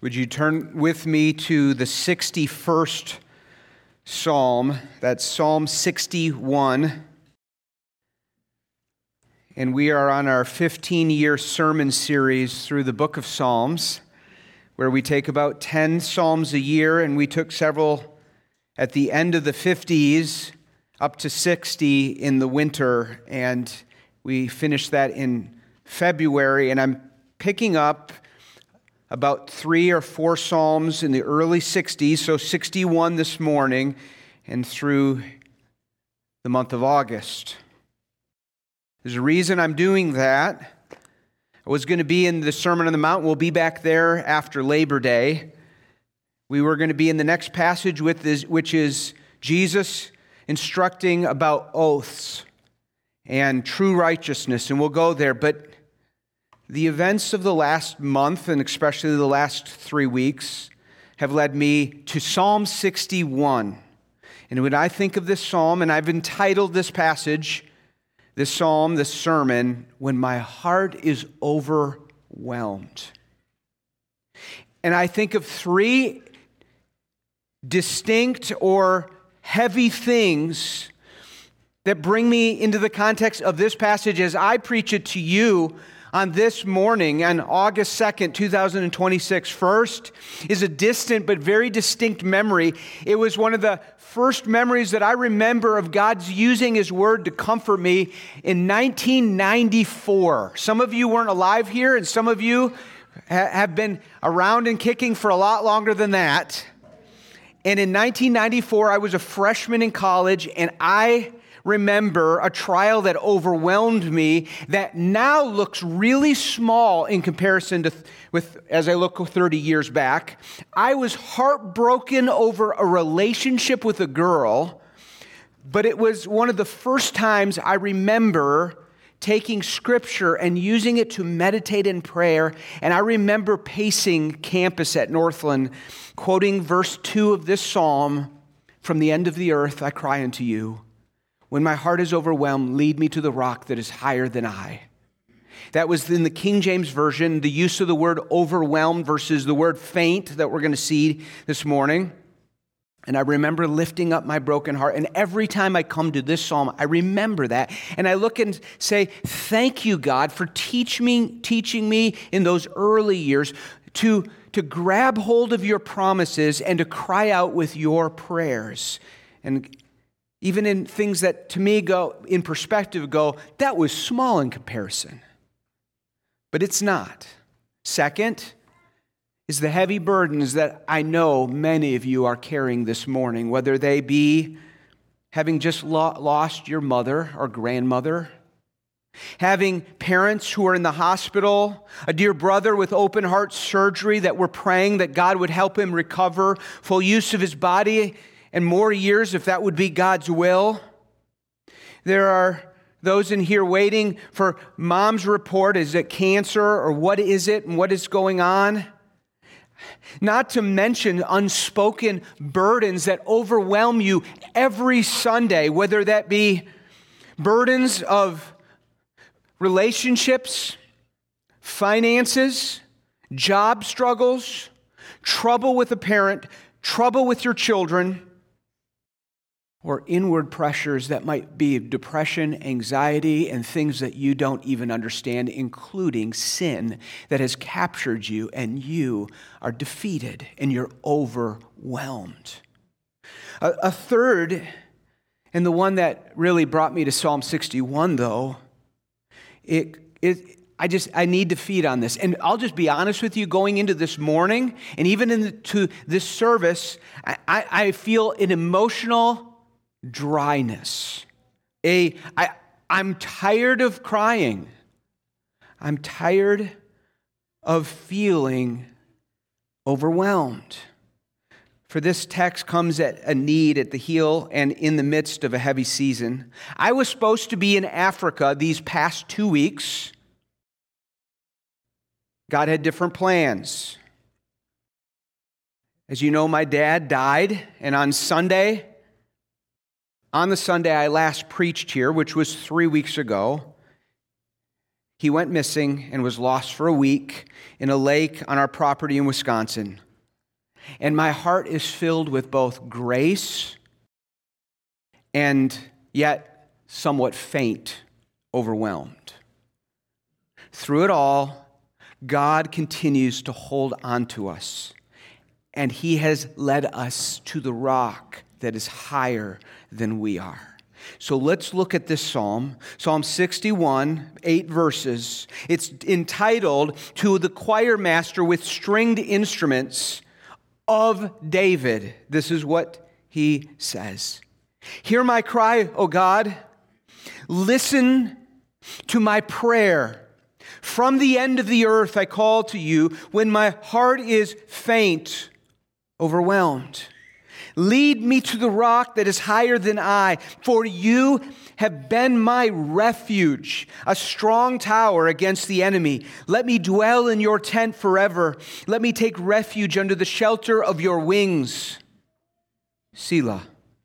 Would you turn with me to the 61st Psalm? That's Psalm 61. And we are on our 15-year sermon series through the book of Psalms, where we take about 10 Psalms a year, and we took several at the end of the 50s, up to 60 in the winter, and we finished that in February, and I'm picking up about 3 or 4 Psalms in the early 60s, so 61 this morning, and through the month of August. There's a reason I'm doing that. I was going to be in the Sermon on the Mount. We'll be back there after Labor Day. We were going to be in the next passage, which is Jesus instructing about oaths and true righteousness, and we'll go there, but the events of the last month, and especially the last 3 weeks, have led me to Psalm 61. And when I think of this psalm, and I've entitled this passage, this psalm, this sermon, When My Heart is Overwhelmed. And I think of 3 distinct or heavy things that bring me into the context of this passage as I preach it to you on this morning, on August 2nd, 2026. First is a distant but very distinct memory. It was one of the first memories that I remember of God's using His Word to comfort me in 1994. Some of you weren't alive here, and some of you have been around and kicking for a lot longer than that. And in 1994, I was a freshman in college, and I remember a trial that overwhelmed me that now looks really small in comparison to as I look 30 years back. I was heartbroken over a relationship with a girl, but it was one of the first times I remember taking Scripture and using it to meditate in prayer. And I remember pacing campus at Northland, quoting verse 2 of this psalm, "From the end of the earth I cry unto you. When my heart is overwhelmed, lead me to the rock that is higher than I." That was in the King James Version, the use of the word overwhelmed versus the word faint that we're going to see this morning. And I remember lifting up my broken heart. And every time I come to this psalm, I remember that. And I look and say, thank you, God, for teaching me in those early years to grab hold of your promises and to cry out with your prayers. And even in things that to me in perspective, that was small in comparison. But it's not. Second is the heavy burdens that I know many of you are carrying this morning, whether they be having just lost your mother or grandmother, having parents who are in the hospital, a dear brother with open heart surgery that we're praying that God would help him recover full use of his body and more years if that would be God's will. There are those in here waiting for mom's report. Is it cancer or what is it and what is going on? Not to mention unspoken burdens that overwhelm you every Sunday, whether that be burdens of relationships, finances, job struggles, trouble with a parent, trouble with your children, or inward pressures that might be depression, anxiety, and things that you don't even understand, including sin that has captured you, and you are defeated and you're overwhelmed. A third, and the one that really brought me to Psalm 61, though, I need to feed on this. And I'll just be honest with you, going into this morning, and even into this service, I feel an emotional dryness. I'm tired of crying. I'm tired of feeling overwhelmed. For this text comes at a need at the heel and in the midst of a heavy season. I was supposed to be in Africa these past 2 weeks. God had different plans. As you know, my dad died, and on the Sunday I last preached here, which was 3 weeks ago, He went missing and was lost for a week in a lake on our property in Wisconsin. And my heart is filled with both grace and yet somewhat faint, overwhelmed. Through it all, God continues to hold on to us, and He has led us to the rock that is higher than we are. So let's look at this psalm, Psalm 61, 8 verses. It's entitled, "To the choir master with stringed instruments of David." This is what he says. "Hear my cry, O God. Listen to my prayer. From the end of the earth I call to you when my heart is faint, overwhelmed. Lead me to the rock that is higher than I, for you have been my refuge, a strong tower against the enemy. Let me dwell in your tent forever. Let me take refuge under the shelter of your wings. Selah.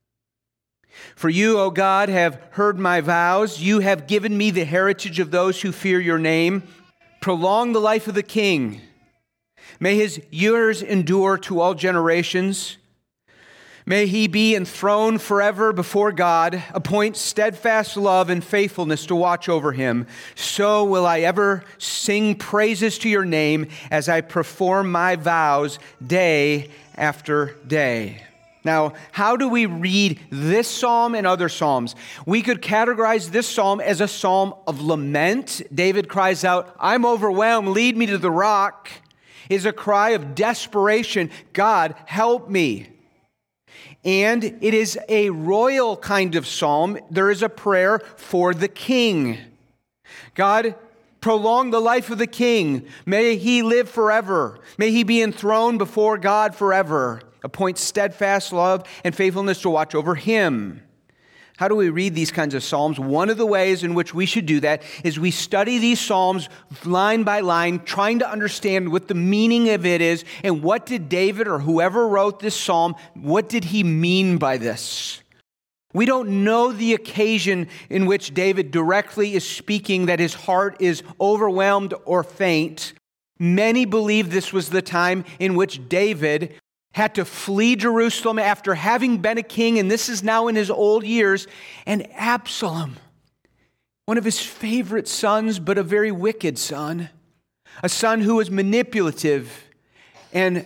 For you, O God, have heard my vows. You have given me the heritage of those who fear your name. Prolong the life of the king. May his years endure to all generations. May he be enthroned forever before God. Appoint steadfast love and faithfulness to watch over him. So will I ever sing praises to your name as I perform my vows day after day." Now, how do we read this psalm and other psalms? We could categorize this psalm as a psalm of lament. David cries out, "I'm overwhelmed, lead me to the rock." Is a cry of desperation, "God, help me." And it is a royal kind of psalm. There is a prayer for the king. God, prolong the life of the king. May he live forever. May he be enthroned before God forever. Appoint steadfast love and faithfulness to watch over him. How do we read these kinds of psalms? One of the ways in which we should do that is we study these psalms line by line, trying to understand what the meaning of it is and what did David or whoever wrote this psalm, what did he mean by this? We don't know the occasion in which David directly is speaking that his heart is overwhelmed or faint. Many believe this was the time in which David had to flee Jerusalem after having been a king, and this is now in his old years, and Absalom, one of his favorite sons, but a very wicked son, a son who was manipulative and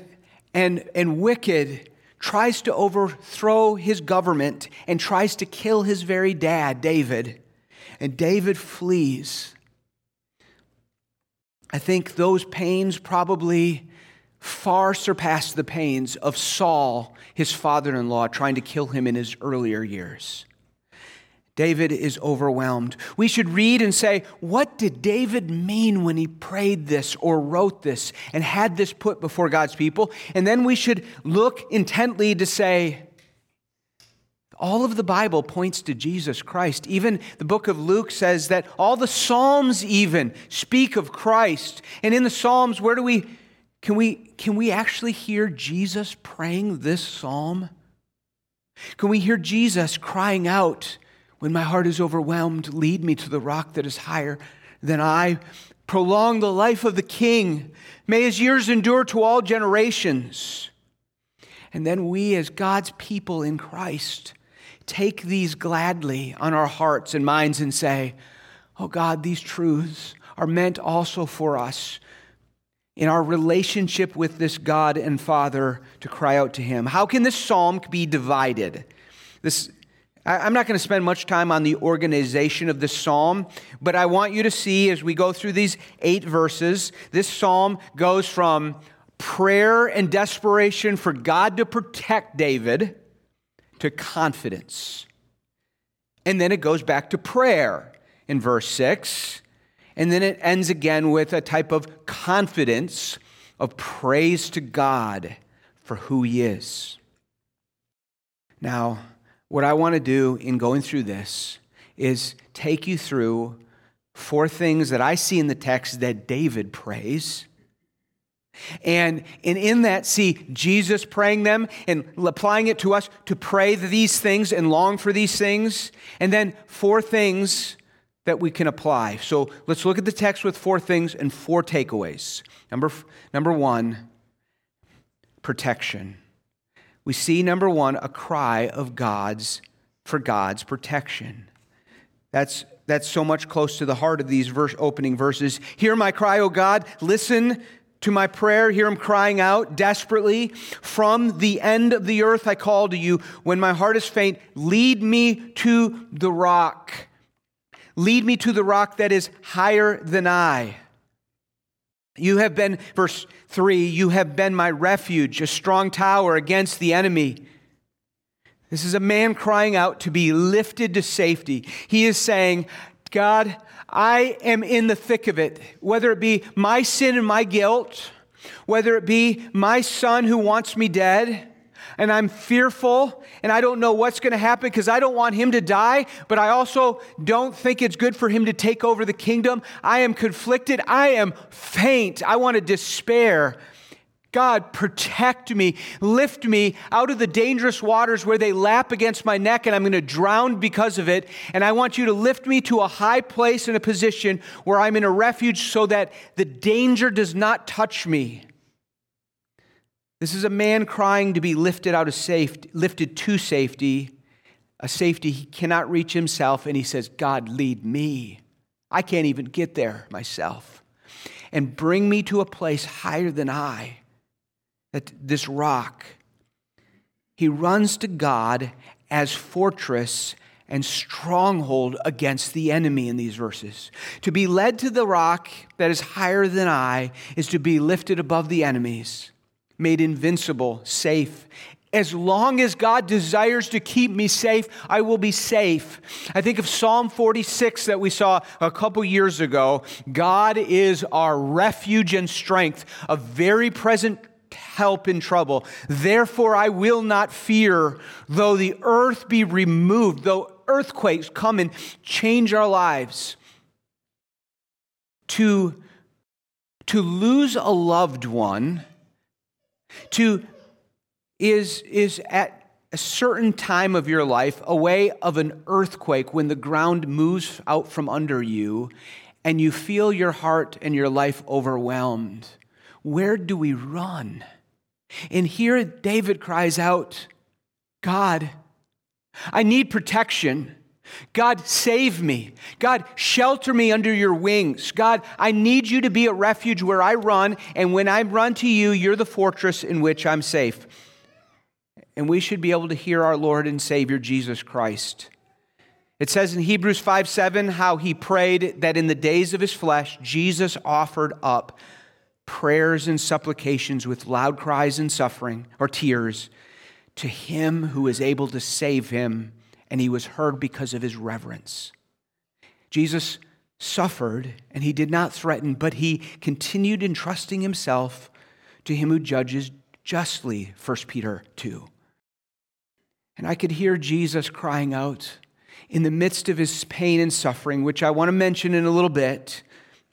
wicked, tries to overthrow his government and tries to kill his very dad, David. And David flees. I think those pains probably far surpassed the pains of Saul, his father-in-law, trying to kill him in his earlier years. David is overwhelmed. We should read and say, what did David mean when he prayed this or wrote this and had this put before God's people? And then we should look intently to say, all of the Bible points to Jesus Christ. Even the book of Luke says that all the Psalms even speak of Christ. And in the Psalms, where do we Can we actually hear Jesus praying this psalm? Can we hear Jesus crying out, "When my heart is overwhelmed, lead me to the rock that is higher than I. Prolong the life of the king. May his years endure to all generations." And then we as God's people in Christ take these gladly on our hearts and minds and say, "Oh God, these truths are meant also for us in our relationship with this God and Father to cry out to him." How can this psalm be divided? I'm not going to spend much time on the organization of this psalm, but I want you to see as we go through these 8 verses, this psalm goes from prayer and desperation for God to protect David to confidence. And then it goes back to prayer in verse 6. And then it ends again with a type of confidence of praise to God for who he is. Now, what I want to do in going through this is take you through 4 things that I see in the text that David prays. And in that, see Jesus praying them and applying it to us to pray these things and long for these things. And then 4 things that we can apply. So let's look at the text with 4 things and 4 takeaways. Number 1, protection. We see, number 1, a cry of for God's protection. That's so much close to the heart of these opening verses. Hear my cry, O God. Listen to my prayer. Hear him crying out desperately. From the end of the earth I call to you. When my heart is faint, lead me to the rock. Lead me to the rock that is higher than I. You have been, verse 3, you have been my refuge, a strong tower against the enemy. This is a man crying out to be lifted to safety. He is saying, God, I am in the thick of it, whether it be my sin and my guilt, whether it be my son who wants me dead, and I'm fearful, and I don't know what's going to happen because I don't want him to die, but I also don't think it's good for him to take over the kingdom. I am conflicted. I am faint. I want to despair. God, protect me, lift me out of the dangerous waters where they lap against my neck and I'm going to drown because of it. And I want you to lift me to a high place and a position where I'm in a refuge so that the danger does not touch me. This is a man crying to be lifted to safety, a safety he cannot reach himself. And he says, God, lead me. I can't even get there myself. And bring me to a place higher than I. That this rock. He runs to God as fortress and stronghold against the enemy in these verses. To be led to the rock that is higher than I is to be lifted above the enemies, made invincible, safe. As long as God desires to keep me safe, I will be safe. I think of Psalm 46 that we saw a couple years ago. God is our refuge and strength, a very present help in trouble. Therefore, I will not fear, though the earth be removed, though earthquakes come and change our lives. To lose a loved one is at a certain time of your life a way of an earthquake when the ground moves out from under you and you feel your heart and your life overwhelmed. Where do we run? And here David cries out, God, I need protection. God, save me. God, shelter me under your wings. God, I need you to be a refuge where I run, and when I run to you, you're the fortress in which I'm safe. And we should be able to hear our Lord and Savior Jesus Christ. It says in Hebrews 5:7 how he prayed that in the days of his flesh, Jesus offered up prayers and supplications with loud cries and suffering or tears to him who is able to save him, and he was heard because of his reverence. Jesus suffered, and he did not threaten, but he continued entrusting himself to him who judges justly, 1 Peter 2. And I could hear Jesus crying out in the midst of his pain and suffering, which I want to mention in a little bit.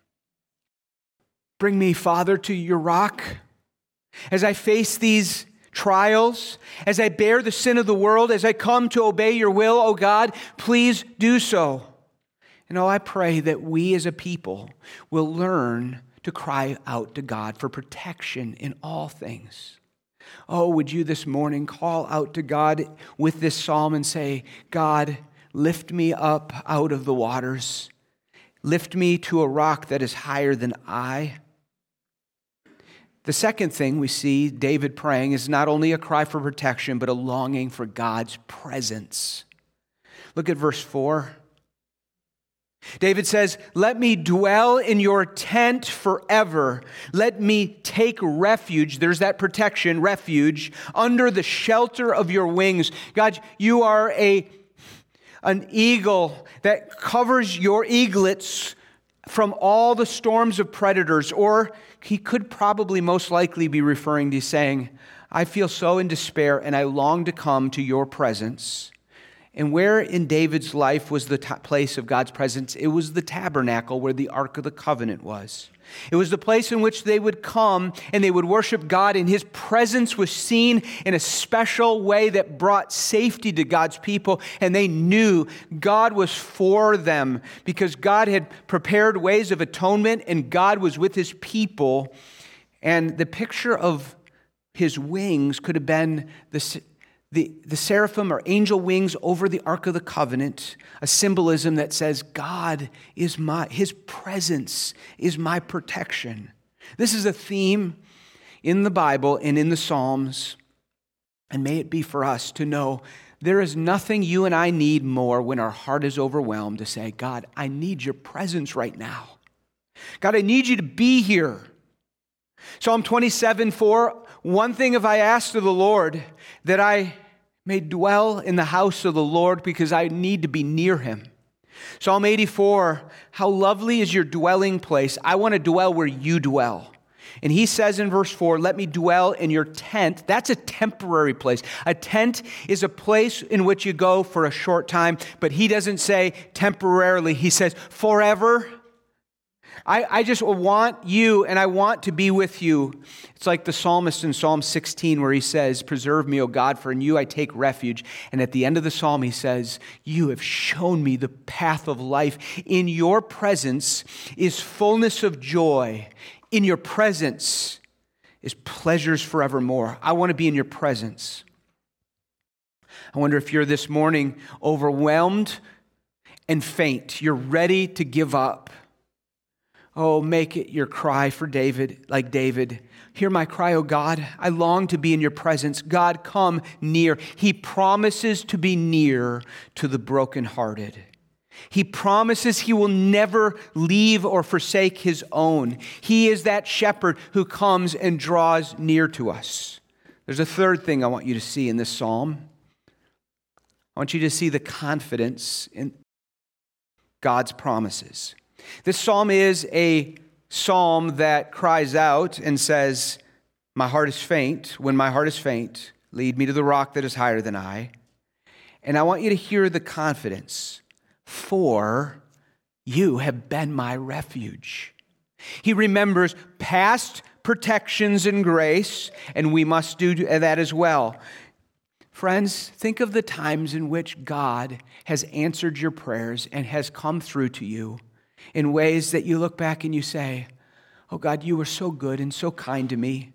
Bring me, Father, to your rock. As I face these trials, as I bear the sin of the world, as I come to obey your will, oh God, please do so. And I pray that we as a people will learn to cry out to God for protection in all things. Oh, would you this morning call out to God with this psalm and say, God, lift me up out of the waters. Lift me to a rock that is higher than I. The second thing we see David praying is not only a cry for protection, but a longing for God's presence. Look at verse 4. David says, let me dwell in your tent forever. Let me take refuge. There's that protection, refuge, under the shelter of your wings. God, you are an eagle that covers your eaglets from all the storms of predators. Or he could probably most likely be referring to saying, I feel so in despair and I long to come to your presence And where in David's life was the place of God's presence? It was the tabernacle where the Ark of the Covenant was. It was the place in which they would come and they would worship God, and His presence was seen in a special way that brought safety to God's people, and they knew God was for them because God had prepared ways of atonement and God was with His people. And the picture of His wings could have been the seraphim or angel wings over the Ark of the Covenant, a symbolism that says God is His presence is my protection. This is a theme in the Bible and in the Psalms, and may it be for us to know there is nothing you and I need more when our heart is overwhelmed to say, God, I need your presence right now. God, I need you to be here. Psalm 27:4, one thing have I asked of the Lord, that I may dwell in the house of the Lord because I need to be near Him. Psalm 84, how lovely is your dwelling place. I want to dwell where you dwell. And he says in verse 4, let me dwell in your tent. That's a temporary place. A tent is a place in which you go for a short time, but he doesn't say temporarily. He says forever. I just want you and I want to be with you. It's like the psalmist in Psalm 16 where he says, preserve me, O God, for in you I take refuge. And at the end of the psalm he says, you have shown me the path of life. In your presence is fullness of joy. In your presence is pleasures forevermore. I want to be in your presence. I wonder if you're this morning overwhelmed and faint. You're ready to give up. Oh, make it your cry for David, like David. Hear my cry, O God. I long to be in your presence. God, come near. He promises to be near to the brokenhearted. He promises He will never leave or forsake His own. He is that shepherd who comes and draws near to us. There's a third thing I want you to see in this psalm. I want you to see the confidence in God's promises. This psalm is a psalm that cries out and says, my heart is faint. When my heart is faint, lead me to the rock that is higher than I. And I want you to hear the confidence. For you have been my refuge. He remembers past protections and grace, and we must do that as well. Friends, think of the times in which God has answered your prayers and has come through to you in ways that you look back and you say, oh God, you were so good and so kind to me.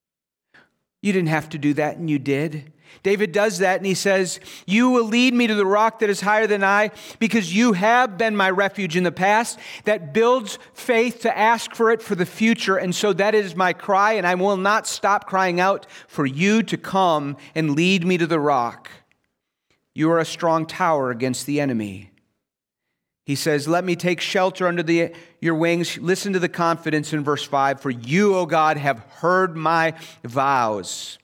You didn't have to do that, and you did. David does that, and he says, you will lead me to the rock that is higher than I, because you have been my refuge in the past. That builds faith to ask for it for the future, and so that is my cry, and I will not stop crying out for you to come and lead me to the rock. You are a strong tower against the enemy. He says, let me take shelter under your wings. Listen to the confidence in verse 5. For you, O God, have heard my vows.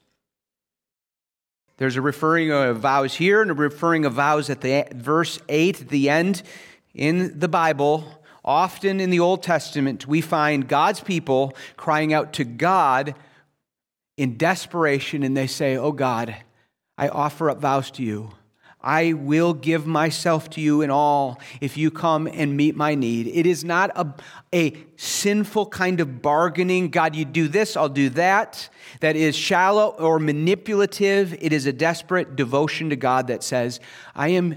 There's a referring of vows here and a referring of vows at the verse 8 at the end in the Bible. Often in the Old Testament, we find God's people crying out to God in desperation, and they say, oh God, I offer up vows to you. I will give myself to you in all if you come and meet my need. It is not a sinful kind of bargaining. God, you do this, I'll do that. That is shallow or manipulative. It is a desperate devotion to God that says, I am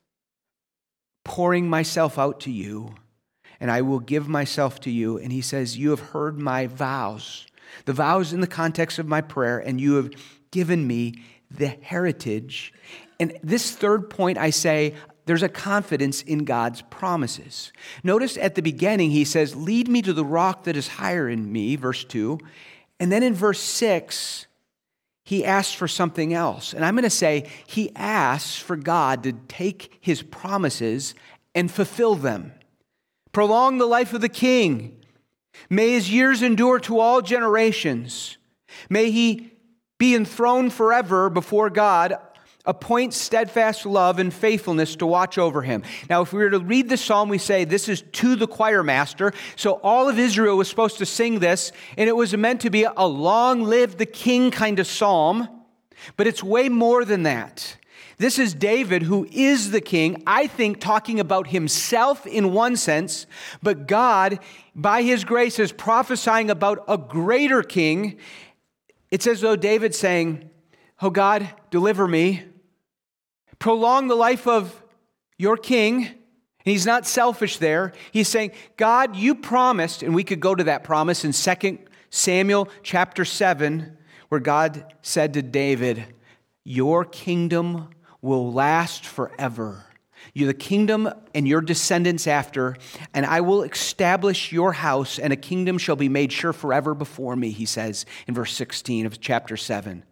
pouring myself out to you, and I will give myself to you. And he says, you have heard my vows. The vows in the context of my prayer, and you have given me the heritage. And this third point, I say, there's a confidence in God's promises. Notice at the beginning, he says, lead me to the rock that is higher in me, verse 2. And then in verse 6, he asks for something else. And I'm going to say, he asks for God to take his promises and fulfill them. Prolong the life of the king. May his years endure to all generations. May he be enthroned forever before God. Appoint steadfast love and faithfulness to watch over him. Now, if we were to read the psalm, we say this is to the choir master. So all of Israel was supposed to sing this, and it was meant to be a long live the king kind of psalm, but it's way more than that. This is David, who is the king, I think talking about himself in one sense, but God, by his grace, is prophesying about a greater king. It's as though David's saying, oh God, deliver me. Prolong the life of your king. And he's not selfish there. He's saying, God, you promised, and we could go to that promise in 2 Samuel chapter 7, where God said to David, your kingdom will last forever. You're the kingdom and your descendants after, and I will establish your house, and a kingdom shall be made sure forever before me, he says in verse 16 of chapter 7.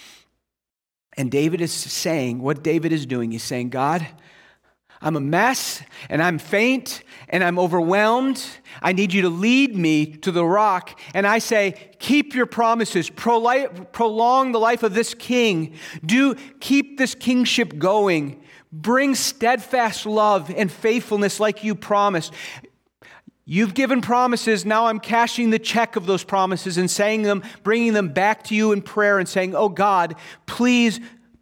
And David is saying, what David is doing, he's saying, God, I'm a mess, and I'm faint, and I'm overwhelmed. I need you to lead me to the rock. And I say, keep your promises. Prolong the life of this king. Keep this kingship going. Bring steadfast love and faithfulness like you promised. You've given promises. Now I'm cashing the check of those promises and saying them, bringing them back to you in prayer and saying, oh God, please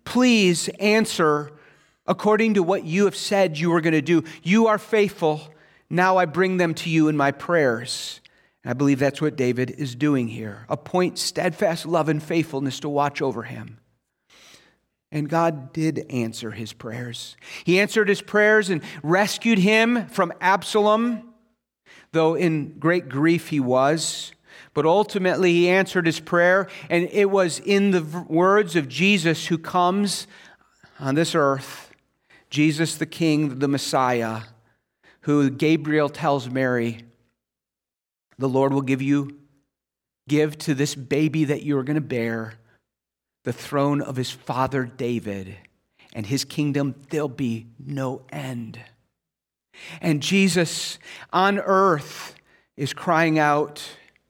answer according to what you have said you were going to do. You are faithful. Now I bring them to you in my prayers. And I believe that's what David is doing here. Appoint steadfast love and faithfulness to watch over him. And God did answer his prayers. He answered his prayers and rescued him from Absalom, though in great grief he was. But ultimately he answered his prayer, and it was in the words of Jesus who comes on this earth, Jesus the King, the Messiah, who Gabriel tells Mary, the Lord will give to this baby that you are going to bear the throne of his father David, and his kingdom there'll be no end. And Jesus on earth is crying out,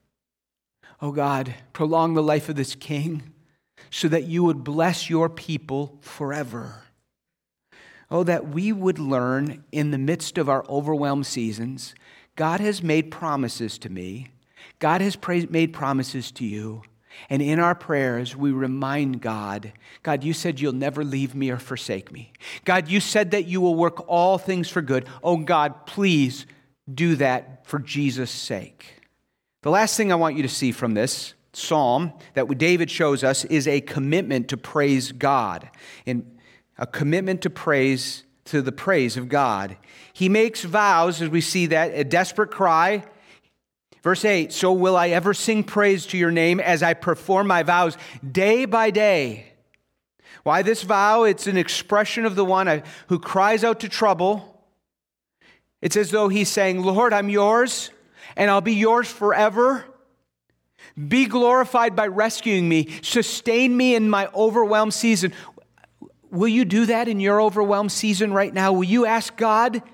oh God, prolong the life of this king so that you would bless your people forever. Oh, that we would learn in the midst of our overwhelmed seasons, God has made promises to me. God has made promises to you. And in our prayers, we remind God, God, you said you'll never leave me or forsake me. God, you said that you will work all things for good. Oh God, please do that for Jesus' sake. The last thing I want you to see from this psalm that David shows us is a commitment to praise God. And a commitment to the praise of God. He makes vows, as we see that, a desperate cry. Verse 8, so will I ever sing praise to your name as I perform my vows day by day. Why this vow? It's an expression of the one who cries out to trouble. It's as though he's saying, Lord, I'm yours, and I'll be yours forever. Be glorified by rescuing me. Sustain me in my overwhelmed season. Will you do that in your overwhelmed season right now? Will you ask God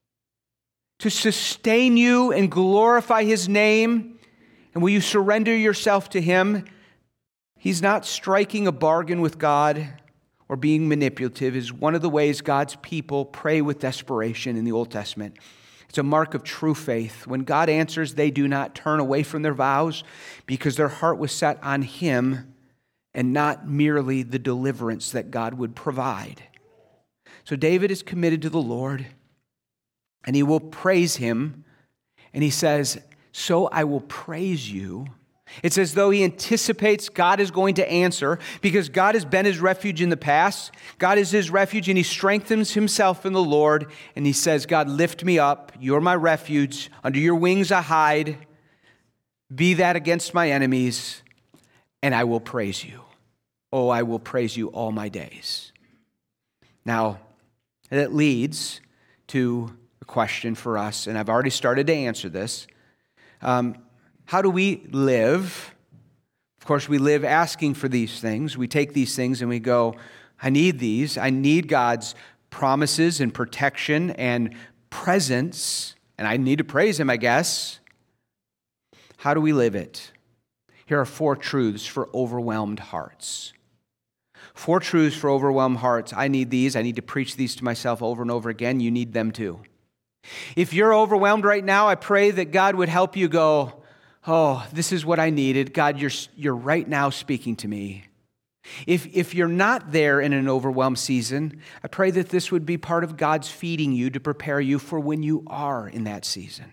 to sustain you and glorify his name? And will you surrender yourself to him? He's not striking a bargain with God or being manipulative. Is one of the ways God's people pray with desperation in the Old Testament. It's a mark of true faith. When God answers, they do not turn away from their vows because their heart was set on him and not merely the deliverance that God would provide. So David is committed to the Lord, and he will praise him. And he says, so I will praise you. It's as though he anticipates God is going to answer because God has been his refuge in the past. God is his refuge, and he strengthens himself in the Lord. And he says, God, lift me up. You're my refuge. Under your wings I hide. Be that against my enemies, and I will praise you. Oh, I will praise you all my days. Now, that leads to a question for us, and I've already started to answer this. How do we live? Of course, we live asking for these things. We take these things and we go, I need these. I need God's promises and protection and presence, and I need to praise him, I guess. How do we live it? Here are 4 truths for overwhelmed hearts. 4 truths for overwhelmed hearts. I need these. I need to preach these to myself over and over again. You need them too. If you're overwhelmed right now, I pray that God would help you go, oh, this is what I needed. God, you're right now speaking to me. If you're not there in an overwhelmed season, I pray that this would be part of God's feeding you to prepare you for when you are in that season.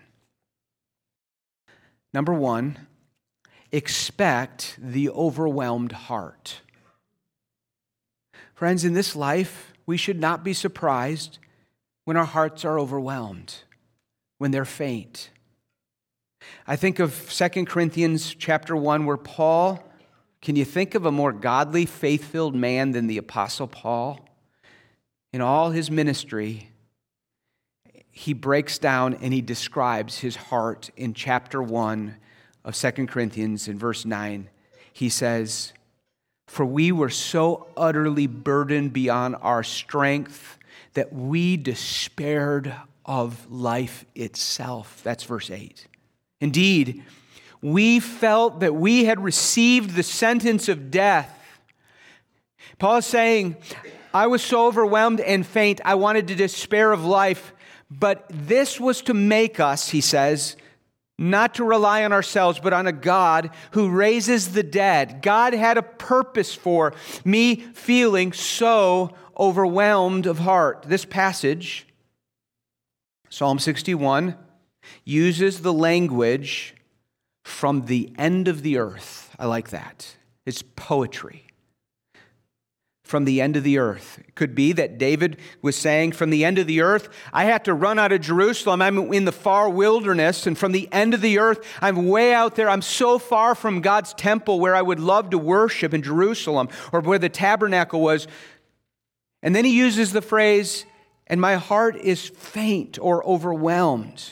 Number one, expect the overwhelmed heart. Friends, in this life, we should not be surprised when our hearts are overwhelmed, when they're faint. I think of 2 Corinthians chapter 1 where Paul, can you think of a more godly, faith-filled man than the Apostle Paul? In all his ministry, he breaks down and he describes his heart in chapter 1 of 2 Corinthians in verse 9. He says, "For we were so utterly burdened beyond our strength that we despaired of life itself." That's verse 8. Indeed, we felt that we had received the sentence of death. Paul is saying, I was so overwhelmed and faint, I wanted to despair of life. But this was to make us, he says, not to rely on ourselves, but on a God who raises the dead. God had a purpose for me feeling so overwhelmed of heart. This passage, Psalm 61, uses the language from the end of the earth. I like that. It's poetry. From the end of the earth. It could be that David was saying, from the end of the earth, I had to run out of Jerusalem. I'm in the far wilderness, and from the end of the earth, I'm way out there. I'm so far from God's temple where I would love to worship in Jerusalem, or where the tabernacle was. And then he uses the phrase, and my heart is faint or overwhelmed.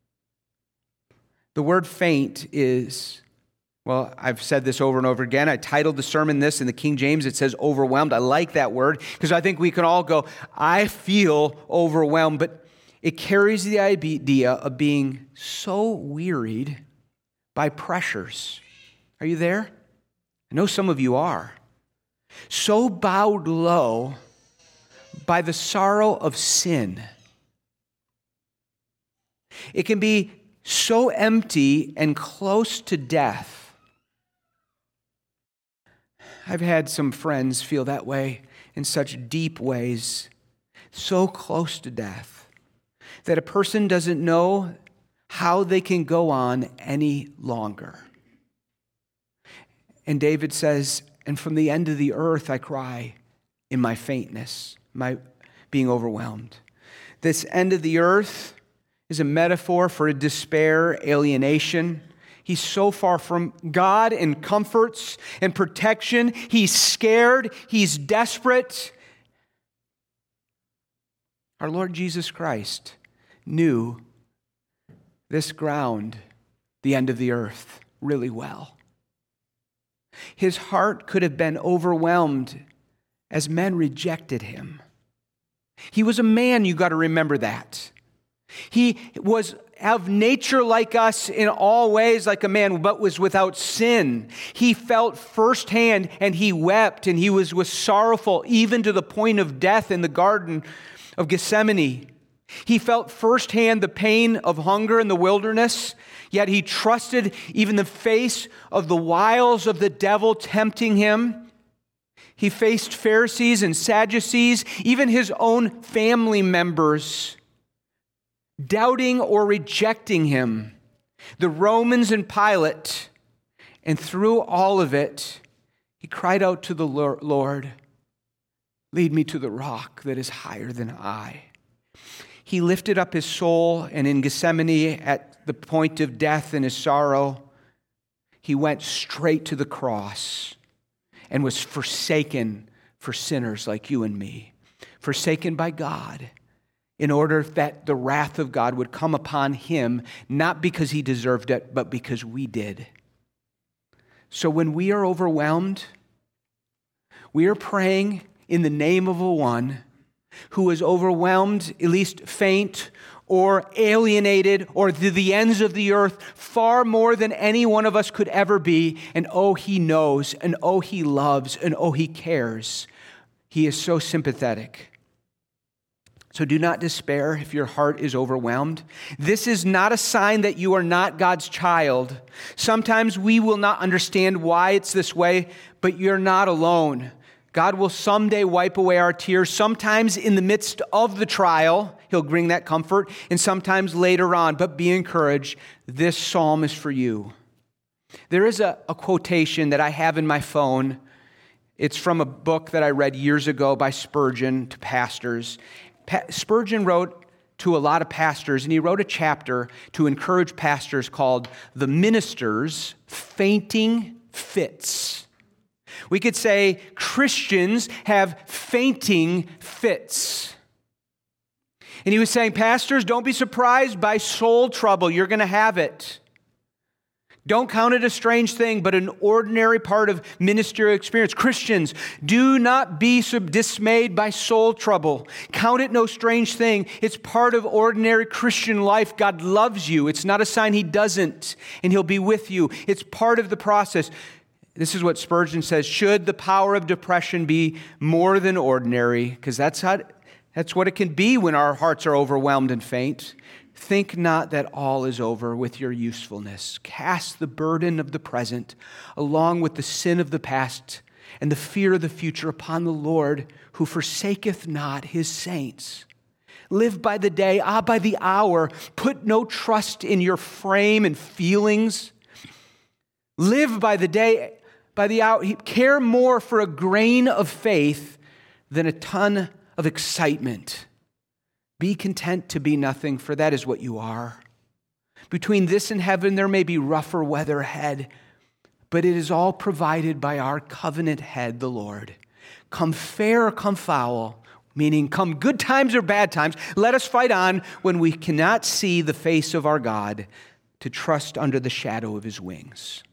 The word faint is, well, I've said this over and over again. I titled the sermon this in the King James. It says overwhelmed. I like that word because I think we can all go, I feel overwhelmed. But it carries the idea of being so wearied by pressures. Are you there? I know some of you are. So bowed low by the sorrow of sin. It can be so empty and close to death. I've had some friends feel that way in such deep ways, so close to death, that a person doesn't know how they can go on any longer. And David says, and from the end of the earth I cry in my faintness, my being overwhelmed. This end of the earth is a metaphor for a despair, alienation. He's so far from God and comforts and protection. He's scared. He's desperate. Our Lord Jesus Christ knew this ground, the end of the earth, really well. His heart could have been overwhelmed as men rejected him. He was a man, you got to remember that. He was of nature like us in all ways, like a man, but was without sin. He felt firsthand, and he wept, and he was sorrowful, even to the point of death in the Garden of Gethsemane. He felt firsthand the pain of hunger in the wilderness, yet he trusted even the face of the wiles of the devil tempting him. He faced Pharisees and Sadducees, even his own family members, doubting or rejecting him, the Romans and Pilate. And through all of it, he cried out to the Lord, lead me to the rock that is higher than I. He lifted up his soul, and in Gethsemane, at the point of death and his sorrow, he went straight to the cross and was forsaken for sinners like you and me, forsaken by God, in order that the wrath of God would come upon him, not because he deserved it, but because we did. So when we are overwhelmed, we are praying in the name of a one who is overwhelmed, at least faint, or alienated, or to the ends of the earth, far more than any one of us could ever be. And oh, he knows, and oh, he loves, and oh, he cares. He is so sympathetic. So do not despair if your heart is overwhelmed. This is not a sign that you are not God's child. Sometimes we will not understand why it's this way, but you're not alone. God will someday wipe away our tears. Sometimes in the midst of the trial, He'll bring that comfort, and sometimes later on. But be encouraged. This psalm is for you. There is a quotation that I have in my phone. It's from a book that I read years ago by Spurgeon to pastors. Spurgeon wrote to a lot of pastors, and he wrote a chapter to encourage pastors called The Minister's Fainting Fits. We could say Christians have fainting fits. And he was saying, pastors, don't be surprised by soul trouble. You're going to have it. Don't count it a strange thing, but an ordinary part of ministerial experience. Christians, do not be dismayed by soul trouble. Count it no strange thing. It's part of ordinary Christian life. God loves you. It's not a sign He doesn't, and He'll be with you. It's part of the process. This is what Spurgeon says: should the power of depression be more than ordinary, because that's what it can be when our hearts are overwhelmed and faint. Think not that all is over with your usefulness. Cast the burden of the present, along with the sin of the past and the fear of the future, upon the Lord, who forsaketh not His saints. Live by the day, by the hour. Put no trust in your frame and feelings. Live by the day, by the hour. Care more for a grain of faith than a ton of excitement. Be content to be nothing, for that is what you are. Between this and heaven, there may be rougher weather ahead, but it is all provided by our covenant head, the Lord. Come fair or come foul, meaning come good times or bad times, let us fight on when we cannot see the face of our God, to trust under the shadow of His wings.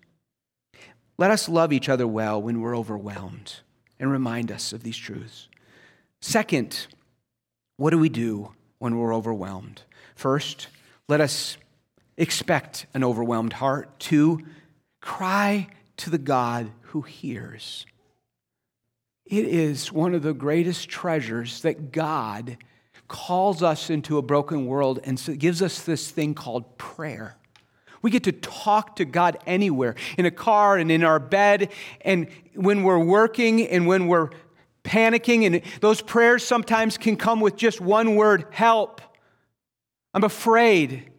Let us love each other well when we're overwhelmed, and remind us of these truths. Second, what do we do when we're overwhelmed? First, let us expect an overwhelmed heart. 2, cry to the God who hears. It is one of the greatest treasures that God calls us into a broken world and gives us this thing called prayer. We get to talk to God anywhere, in a car and in our bed, and when we're working and when we're panicking, and those prayers sometimes can come with just one word: help. I'm afraid.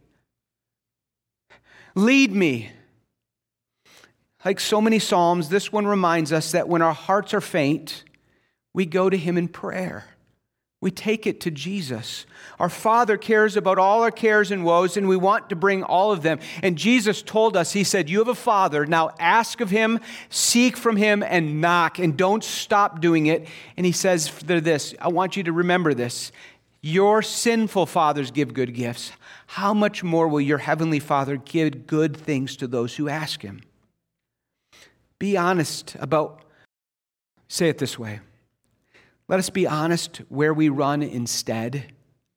Lead me. Like so many Psalms, this one reminds us that when our hearts are faint, we go to Him in prayer. We take it to Jesus. Our Father cares about all our cares and woes, and we want to bring all of them. And Jesus told us, He said, you have a Father. Now ask of Him, seek from Him, and knock, and don't stop doing it. And He says this, I want you to remember this. Your sinful fathers give good gifts. How much more will your heavenly Father give good things to those who ask Him? Be honest about, say it this way. Let us be honest where we run instead.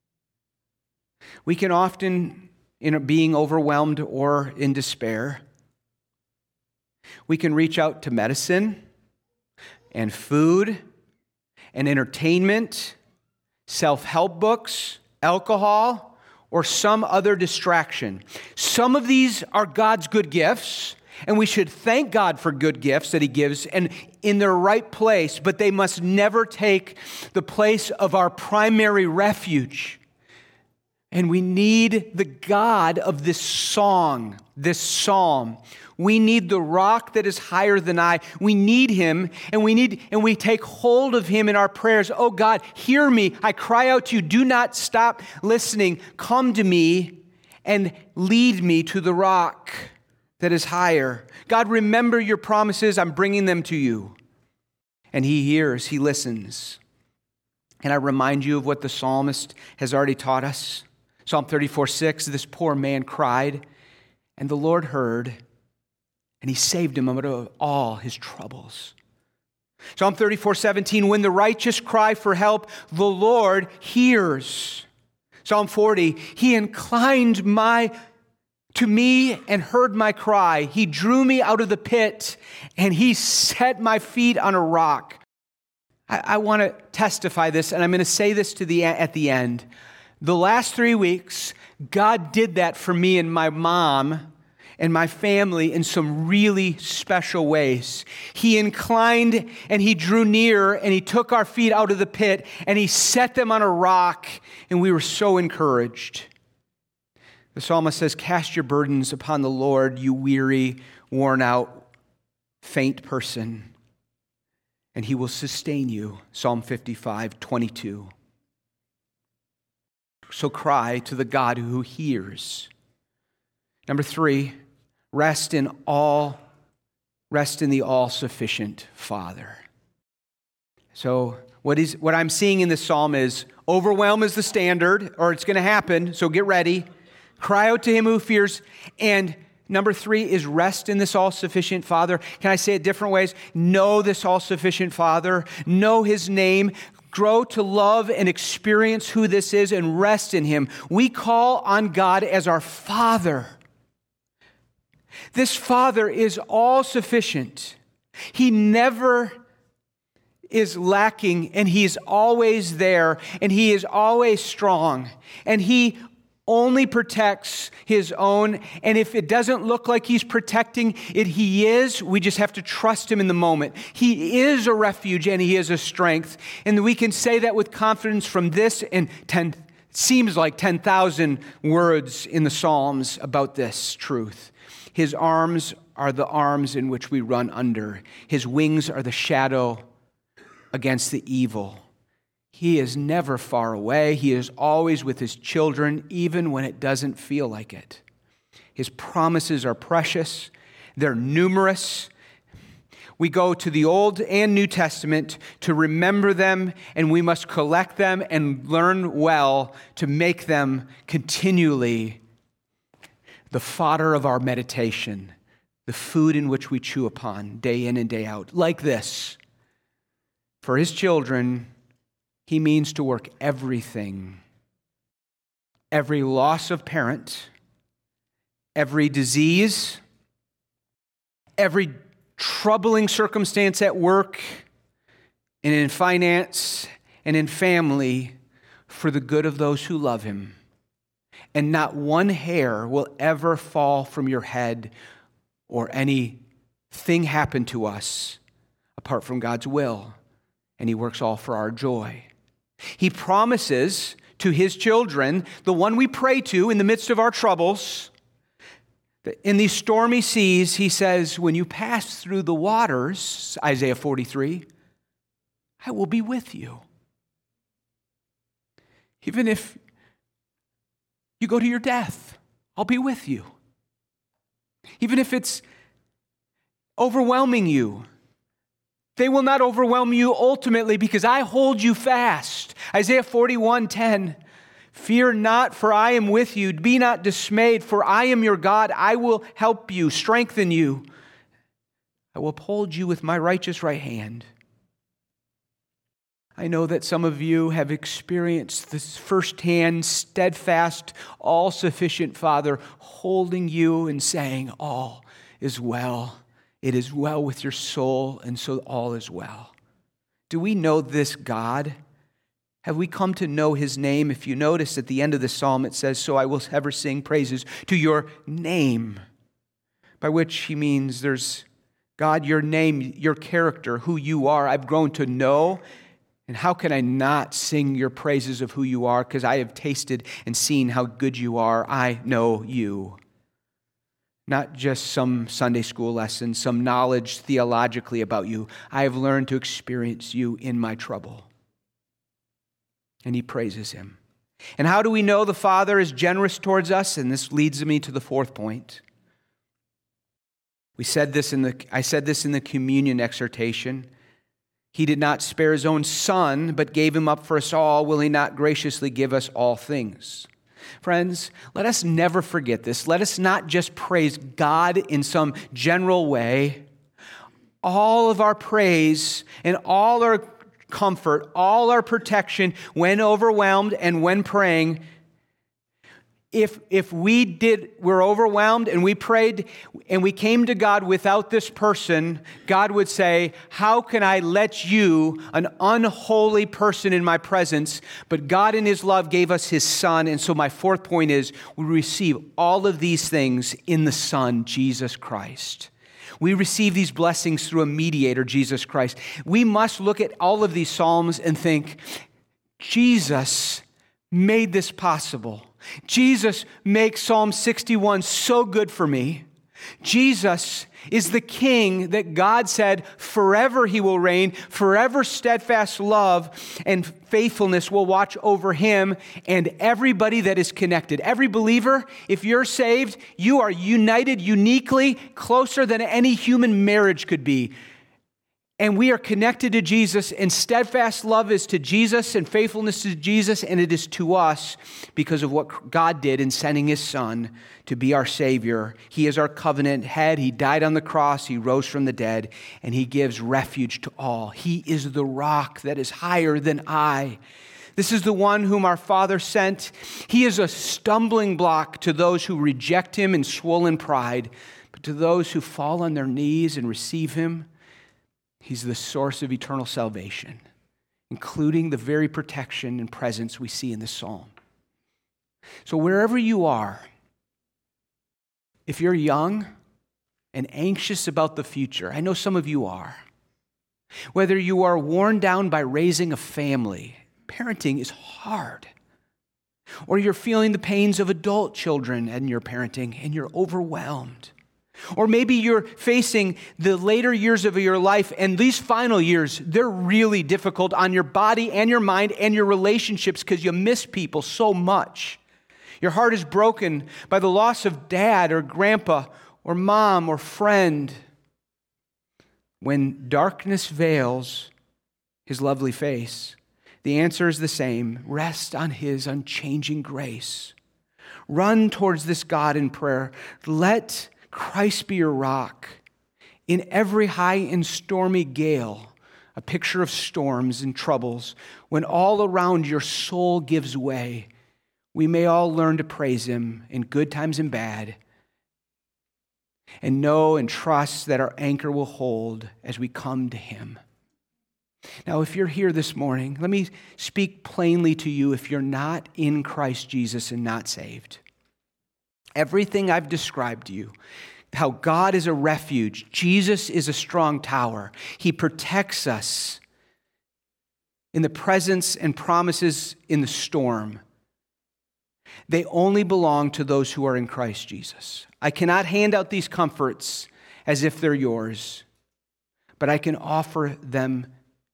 We can often, in being overwhelmed or in despair, we can reach out to medicine and food and entertainment, self-help books, alcohol, or some other distraction. Some of these are God's good gifts, and we should thank God for good gifts that He gives and in their right place, but they must never take the place of our primary refuge. And we need the God of this song, this psalm. We need the rock that is higher than I. We need Him, and we take hold of Him in our prayers. Oh God, hear me. I cry out to you. Do not stop listening. Come to me and lead me to the rock that is higher. God, remember your promises. I'm bringing them to you. And He hears, He listens. And I remind you of what the psalmist has already taught us. Psalm 34:6, this poor man cried, and the Lord heard, and He saved him out of all his troubles. Psalm 34:17, when the righteous cry for help, the Lord hears. Psalm 40, He inclined to me and heard my cry. He drew me out of the pit, and He set my feet on a rock. I want to testify this, and I'm going to say this at the end. The last 3 weeks, God did that for me and my mom and my family in some really special ways. He inclined and He drew near and He took our feet out of the pit and He set them on a rock, and we were so encouraged. The psalmist says, "Cast your burdens upon the Lord, you weary, worn out, faint person, and He will sustain you." Psalm 55:22. So cry to the God who hears. Number 3, rest in the all-sufficient Father. So what I'm seeing in this psalm is overwhelm is the standard, or it's going to happen, so get ready. Cry out to Him who fears. And number 3 is rest in this all-sufficient Father. Can I say it different ways? Know this all-sufficient Father. Know His name. Grow to love and experience who this is and rest in Him. We call on God as our Father. This Father is all-sufficient. He never is lacking, and He's always there, and He is always strong, and He only protects His own. And if it doesn't look like He's protecting it, He is. We just have to trust Him in the moment. He is a refuge and He is a strength. And we can say that with confidence from this and seems like 10,000 words in the Psalms about this truth. His arms are the arms in which we run under. His wings are the shadow against the evil. He is never far away. He is always with His children, even when it doesn't feel like it. His promises are precious. They're numerous. We go to the Old and New Testament to remember them, and we must collect them and learn well to make them continually the fodder of our meditation, the food in which we chew upon day in and day out. Like this, for His children, He means to work everything, every loss of parent, every disease, every troubling circumstance at work and in finance and in family for the good of those who love Him. And not one hair will ever fall from your head or anything happen to us apart from God's will. And He works all for our joy. He promises to His children, the one we pray to in the midst of our troubles, that in these stormy seas, He says, when you pass through the waters, Isaiah 43, I will be with you. Even if you go to your death, I'll be with you. Even if it's overwhelming you, they will not overwhelm you ultimately because I hold you fast. Isaiah 41:10, fear not, for I am with you. Be not dismayed, for I am your God. I will help you, strengthen you. I will uphold you with my righteous right hand. I know that some of you have experienced this firsthand, steadfast, all-sufficient Father holding you and saying, all is well. It is well with your soul, and so all is well. Do we know this God? Have we come to know His name? If you notice at the end of the psalm, it says, so I will ever sing praises to your name, by which He means there's God, your name, your character, who you are, I've grown to know. And how can I not sing your praises of who you are? Because I have tasted and seen how good you are. I know you. Not just some Sunday school lesson, some knowledge theologically about you. I have learned to experience you in my trouble. And He praises Him. And how do we know the Father is generous towards us? And this leads me to the fourth point. I said this in the communion exhortation. He did not spare His own Son, but gave Him up for us all. Will He not graciously give us all things? Friends, let us never forget this. Let us not just praise God in some general way. All of our praise and all our comfort, all our protection when overwhelmed and when praying if we're overwhelmed and we prayed and we came to God without this person, God would say, how can I let you, an unholy person in my presence? But God in his love gave us his Son. And so my fourth point is we receive all of these things in the Son, Jesus Christ. We receive these blessings through a mediator, Jesus Christ. We must look at all of these Psalms and think, Jesus made this possible. Jesus makes Psalm 61 so good for me. Jesus is the King that God said forever he will reign, forever steadfast love and faithfulness will watch over him and everybody that is connected. Every believer, if you're saved, you are united uniquely, closer than any human marriage could be. And we are connected to Jesus, and steadfast love is to Jesus, and faithfulness to Jesus, and it is to us because of what God did in sending his Son to be our Savior. He is our covenant head. He died on the cross. He rose from the dead, and he gives refuge to all. He is the rock that is higher than I. This is the one whom our Father sent. He is a stumbling block to those who reject him in swollen pride, but to those who fall on their knees and receive him, he's the source of eternal salvation, including the very protection and presence we see in this psalm. So wherever you are, if you're young and anxious about the future, I know some of you are. Whether you are worn down by raising a family, parenting is hard. Or you're feeling the pains of adult children and your parenting and you're overwhelmed. Or maybe you're facing the later years of your life, and these final years, they're really difficult on your body and your mind and your relationships because you miss people so much. Your heart is broken by the loss of dad or grandpa or mom or friend. When darkness veils his lovely face, the answer is the same. Rest on his unchanging grace. Run towards this God in prayer. Let Christ be your rock. In every high and stormy gale, a picture of storms and troubles, when all around your soul gives way, we may all learn to praise him in good times and bad, and know and trust that our anchor will hold as we come to him. Now, if you're here this morning, let me speak plainly to you if you're not in Christ Jesus and not saved. Everything I've described to you, how God is a refuge, Jesus is a strong tower. He protects us in the presence and promises in the storm. They only belong to those who are in Christ Jesus. I cannot hand out these comforts as if they're yours, but I can offer them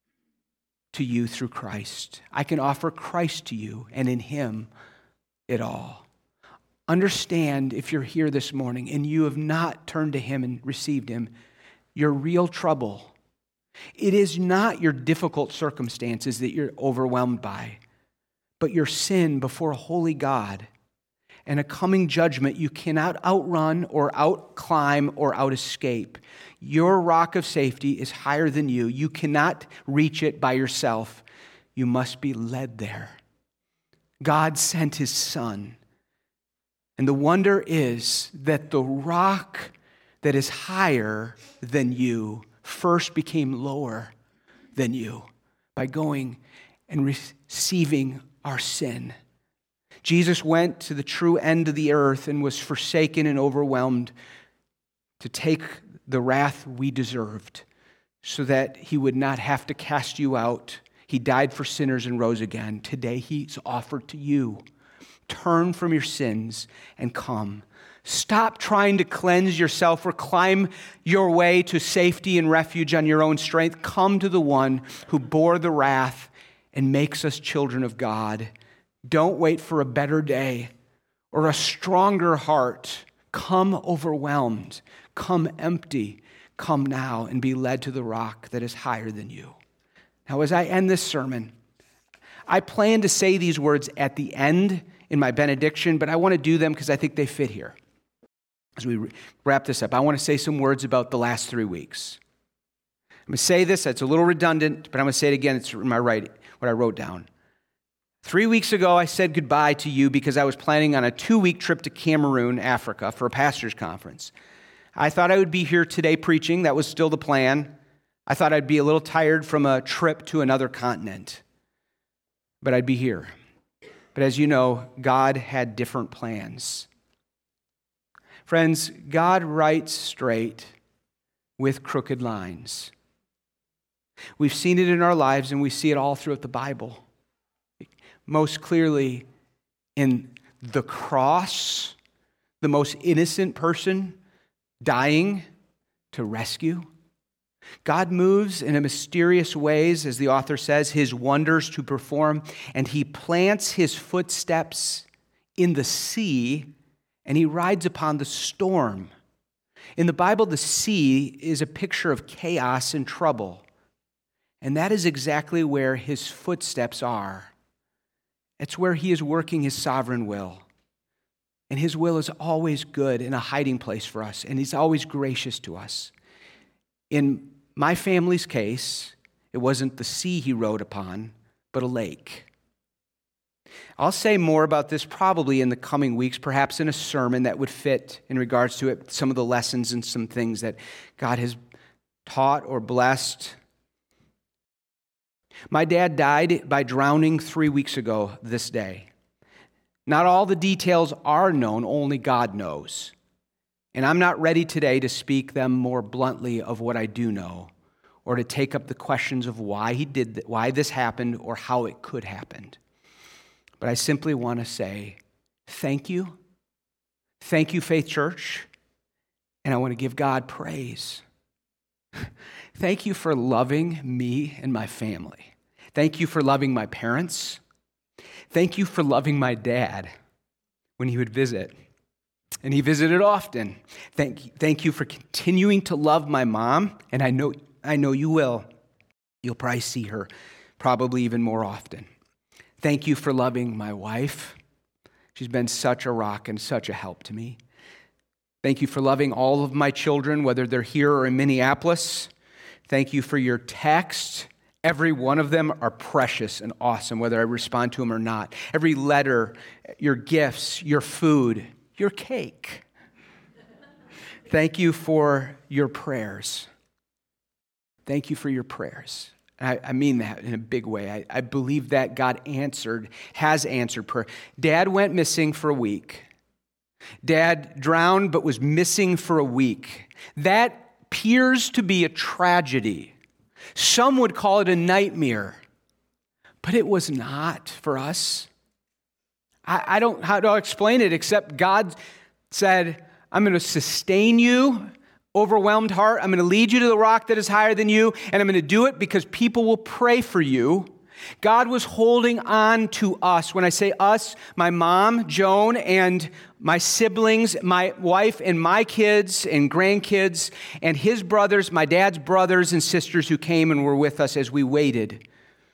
to you through Christ. I can offer Christ to you, and in him it all. Understand, if you're here this morning and you have not turned to him and received him, your real trouble. It is not your difficult circumstances that you're overwhelmed by, but your sin before a holy God and a coming judgment you cannot outrun or outclimb or out-escape. Your rock of safety is higher than you. You cannot reach it by yourself. You must be led there. God sent his Son. And the wonder is that the rock that is higher than you first became lower than you by going and receiving our sin. Jesus went to the true end of the earth and was forsaken and overwhelmed to take the wrath we deserved so that he would not have to cast you out. He died for sinners and rose again. Today he's offered to you. Turn from your sins and come. Stop trying to cleanse yourself or climb your way to safety and refuge on your own strength. Come to the one who bore the wrath and makes us children of God. Don't wait for a better day or a stronger heart. Come overwhelmed. Come empty. Come now and be led to the rock that is higher than you. Now, as I end this sermon, I plan to say these words at the end in my benediction, but I want to do them because I think they fit here. As we wrap this up, I want to say some words about the last 3 weeks. I'm going to say this, it's a little redundant, but I'm going to say it again. It's in my writing, what I wrote down. 3 weeks ago, I said goodbye to you because I was planning on a 2-week trip to Cameroon, Africa, for a pastor's conference. I thought I would be here today preaching. That was still the plan. I thought I'd be a little tired from a trip to another continent, but I'd be here. But as you know, God had different plans. Friends, God writes straight with crooked lines. We've seen it in our lives, and we see it all throughout the Bible. Most clearly in the cross, the most innocent person dying to rescue. God moves in a mysterious ways, as the author says, his wonders to perform, and he plants his footsteps in the sea, and he rides upon the storm. In the Bible, the sea is a picture of chaos and trouble, and that is exactly where his footsteps are. It's where he is working his sovereign will. And his will is always good and a hiding place for us, and he's always gracious to us. In my family's case, it wasn't the sea he rode upon, but a lake. I'll say more about this probably in the coming weeks, perhaps in a sermon that would fit in regards to it, some of the lessons and some things that God has taught or blessed. My dad died by drowning 3 weeks ago this day. Not all the details are known, only God knows. And I'm not ready today to speak them more bluntly of what I do know, or to take up the questions of why why this happened or how it could happen. But I simply want to say thank you. Thank you, Faith Church. And I want to give God praise. Thank you for loving me and my family. Thank you for loving my parents. Thank you for loving my dad when he would visit. And he visited often. Thank you for continuing to love my mom, and I know you will. You'll probably see her probably even more often. Thank you for loving my wife. She's been such a rock and such a help to me. Thank you for loving all of my children, whether they're here or in Minneapolis. Thank you for your text. Every one of them are precious and awesome, whether I respond to them or not. Every letter, your gifts, your food, your cake. Thank you for your prayers. Thank you for your prayers. I mean that in a big way. I believe that God has answered prayer. Dad went missing for a week. Dad drowned but was missing for a week. That appears to be a tragedy. Some would call it a nightmare, but it was not for us. I don't know how to explain it except God said, I'm going to sustain you, overwhelmed heart. I'm going to lead you to the rock that is higher than you, and I'm going to do it because people will pray for you. God was holding on to us. When I say us, my mom, Joan, and my siblings, my wife, and my kids and grandkids, and his brothers, my dad's brothers and sisters who came and were with us as we waited.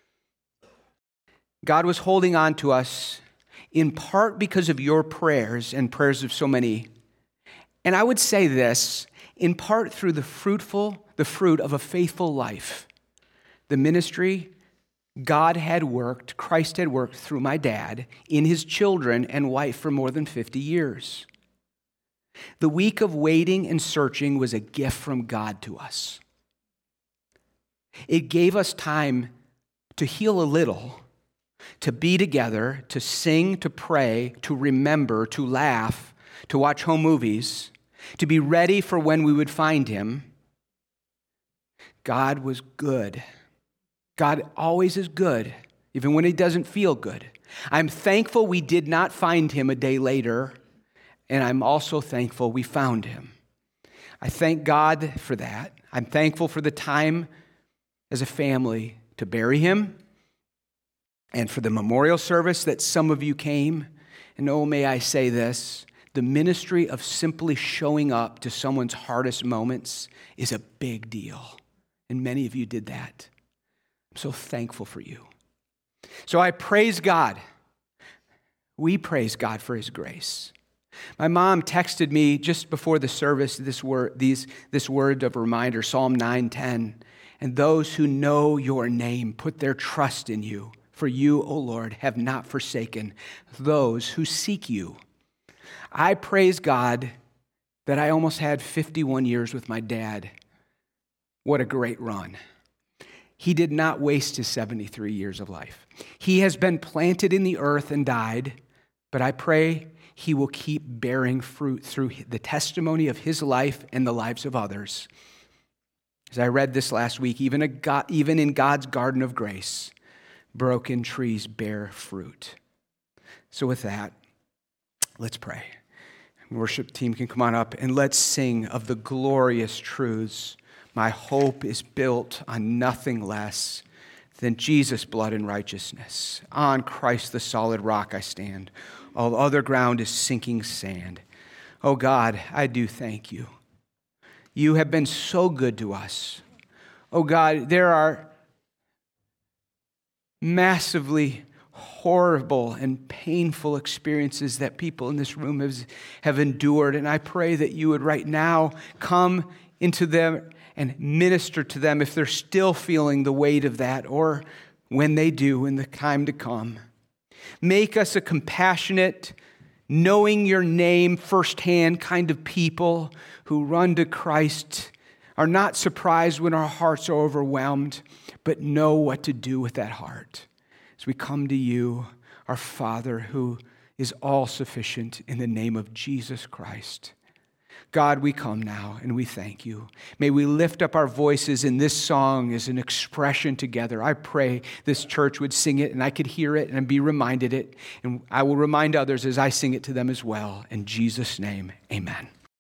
God was holding on to us in part because of your prayers and prayers of so many. And I would say this, in part through the fruit of a faithful life. The ministry God had worked, Christ had worked through my dad in his children and wife for more than 50 years. The week of waiting and searching was a gift from God to us. It gave us time to heal a little, to be together, to sing, to pray, to remember, to laugh, to watch home movies, to be ready for when we would find him. God was good. God always is good, even when he doesn't feel good. I'm thankful we did not find him a day later, and I'm also thankful we found him. I thank God for that. I'm thankful for the time as a family to bury him and for the memorial service that some of you came. And oh, may I say this, the ministry of simply showing up to someone's hardest moments is a big deal, and many of you did that. I'm so thankful for you. So I praise God. We praise God for his grace. My mom texted me just before the service this word of reminder, Psalm 9:10. And those who know your name put their trust in you For you, O Lord, have not forsaken those who seek you. I praise God that I almost had 51 years with my dad. What a great run. He did not waste his 73 years of life. He has been planted in the earth and died, but I pray he will keep bearing fruit through the testimony of his life and the lives of others. As I read this last week, even in God's garden of grace, broken trees bear fruit. So with that, let's pray. Worship team can come on up and let's sing of the glorious truths. My hope is built on nothing less than Jesus' blood and righteousness. On Christ the solid rock I stand. All other ground is sinking sand. Oh God, I do thank you. You have been so good to us. Oh God, there are massively horrible and painful experiences that people in this room have endured. And I pray that you would right now come into them and minister to them if they're still feeling the weight of that, or when they do in the time to come. Make us a compassionate, knowing your name firsthand kind of people who run to Christ, are not surprised when our hearts are overwhelmed, but know what to do with that heart. As we come to you, our Father, who is all sufficient, in the name of Jesus Christ. God, we come now and we thank you. May we lift up our voices in this song as an expression together. I pray this church would sing it and I could hear it and be reminded it. And I will remind others as I sing it to them as well. In Jesus' name, amen.